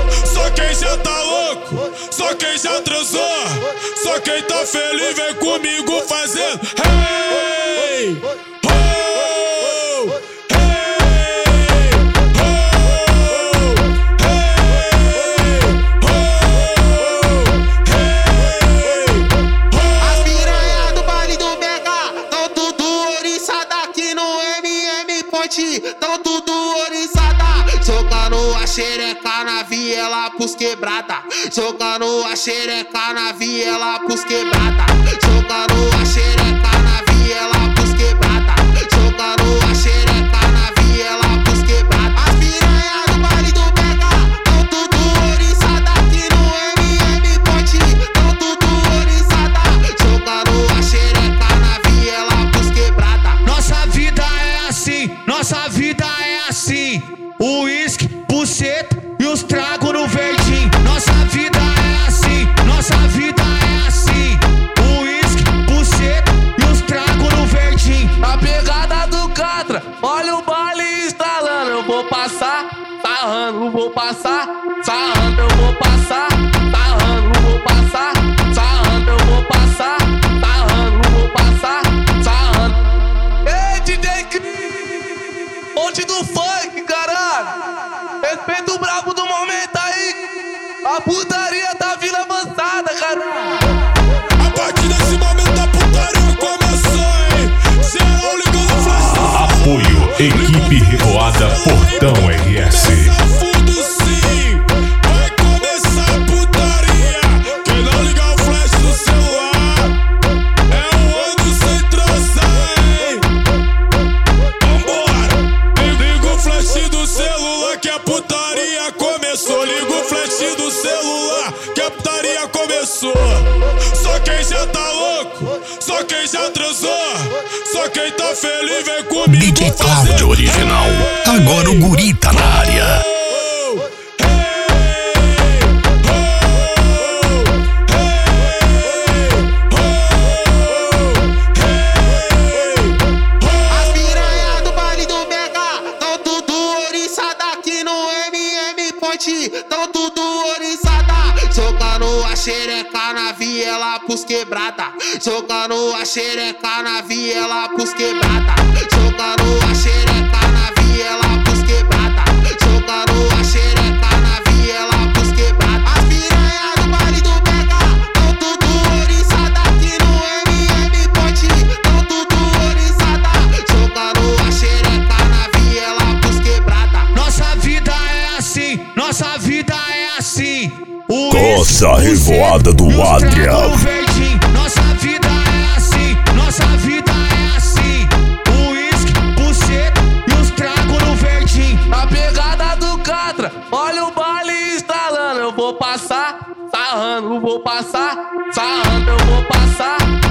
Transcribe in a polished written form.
Só quem já tá louco, só quem já transou, só quem tá feliz vem comigo fazendo hey, oh, hey, oh, hey, oh. As piranha do baile do BH tão tudo oriçada aqui no MM Ponte, tão tudo oriçada. Jogando a xereca na viela pros quebrada, jogando a xereca na viela pros quebrada, jogando a xereca na viela pros quebrada, jogando a xereca na viela pros quebrada. As piranha do baile do BH tão tudo oriçada aqui no MM Ponte, tão tudo oriçada. Jogando a xereca na viela pros quebrada. Nossa vida é assim, nossa vida é assim. O uísque, buceta e os tragos no verdinho. Nossa vida é assim, nossa vida é assim. O uísque, buceta e os tragos no verdinho. A pegada do Catra, olha o baile instalando. Eu vou passar, sarrando, vou passar, sarrando, eu vou passar, sarrando, vou passar, sarrando, eu vou passar, sarrando, vou passar, sarrando. Ei, DJ Cris, ponte do funk, caralho. Respeita o brabo do momento aí. A putaria da Vila Avançada, caralho. A partir desse momento a putaria começou, hein? Geral ligando o flash. Apoio Equipe Revoada Portão RS. Fundo sim, vai começar a putaria. Quem não ligar o flash no celular é um ano sem transar, hein? Vambora, liga o flash do celular que a putaria começou. Liga o flash do celular que a putaria começou. Só quem já tá louco, só quem já transou, só quem tá feliz vem comigo. DJ Cláudio Original. Agora o guri tá na área. As piranha do baile do BH tão tudo oriçada aqui no MM Ponte, tão tudo oriçada. Jogando a xereca na viela pros quebrada, jogando a xereca na viela pros quebrada, jogando a xereca na viela pros quebrada, jogando a xereca na viela pros quebrada. As piranha do baile do BH tão tudo oriçada aqui no MM Ponte, tão tudo oriçada. Jogando a xereca na viela pros quebrada. Nossa vida é assim, nossa vida é assim. O Coça Revoada do Adria. Nossa vida é assim, nossa vida é assim. O uísque, buceta e os tragos no verdinho. A pegada do Catra, olha o baile instalando. Eu vou passar, sarrando, vou passar, sarrando, eu vou passar,